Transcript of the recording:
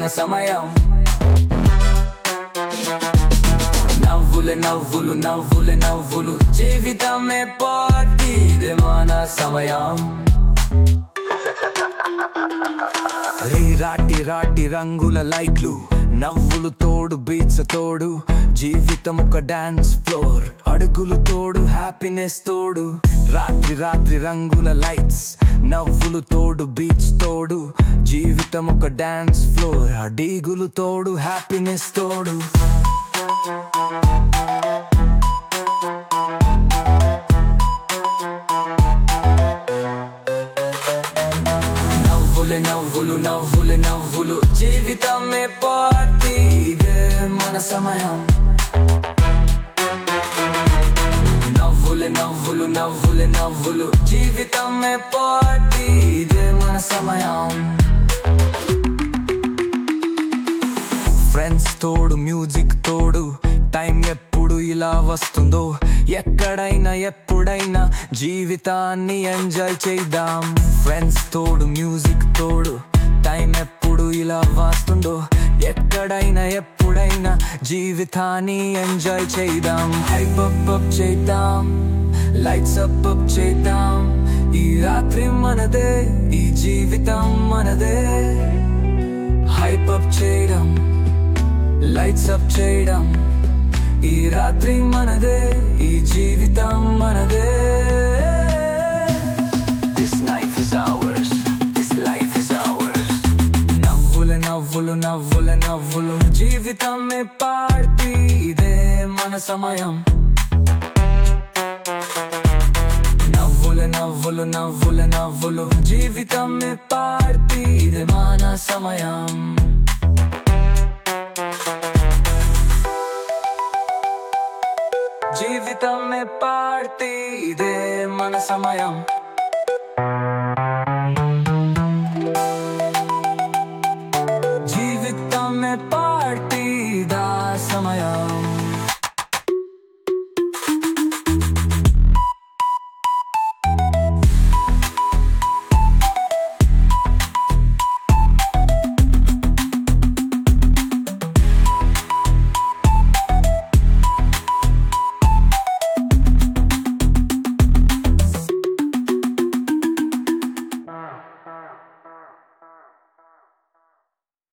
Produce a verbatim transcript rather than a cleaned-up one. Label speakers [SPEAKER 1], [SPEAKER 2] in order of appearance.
[SPEAKER 1] మన సమయం. నవ్వులే నవ్వులు నవ్వులే నవ్వులు జీవితమే పార్టీ, ఇదే మన సమయం. రే రాటి రాటి రంగుల లైట్లు, నవ్వులు తోడు బీట్స్ తోడు, జీవితం ఒక డాన్స్ ఫ్లోర్, అడుగులు తోడు హ్యాపీనెస్ తోడు. రాత్రి రాత్రి రంగుల లైట్స్, నవ్వులు తోడు బీట్స్ తోడు, జీవితం ఒక డాన్స్ ఫ్లోర్, అడుగులు తోడు హ్యాపీనెస్ తోడు. నవ్వులే నవ్వులు నవ్వులే నవ్వులు జీవితమే పార్టీ, ఇదే మన సమయం. నవ్వులే నవ్వులు నవ్వులే నవ్వులు జీవితమే పార్టీ, ఇదే మన సమయం. ఫ్రెండ్స్ తోడు మ్యూజిక్ తోడు, టైం ఎప్పుడు ఇలా వస్తుందో, ఎక్కడైనా ఎప్పుడైనా జీవితాన్ని ఎంజాయ్ చేద్దాం. ఫ్రెండ్స్ తోడు మ్యూజిక్ తోడు, టైం ఎప్పుడు ఇలా వస్తుందో, ఎక్కడైనా ఎప్పుడైనా జీవితాన్ని ఎంజాయ్ చేద్దాం. హైప్ అప్ అప్ చేద్దాం, లైట్స్ అప్ అప్ చేద్దాం. ఈ రాత్రి మనదే, ఈ జీవితం మనదే. హైప్ అప్ చేయడం, లైట్స్ అప్ చేయడం, ఈ రాత్రి మనదే, ఈ జీవితం మనదే. This life is ours, this life is ours. నవ్వుల నవ్వులు నవ్వుల నవ్వులు జీవితమే పార్టీ, ఇదే మన సమయం. నవ్వుల నవ్వులు నవ్వుల నవ్వులు జీవితమే పార్టీ, ఇదే మన సమయం. జీవితమే పార్టీ, ఇదే మన సమయం. జీవితమే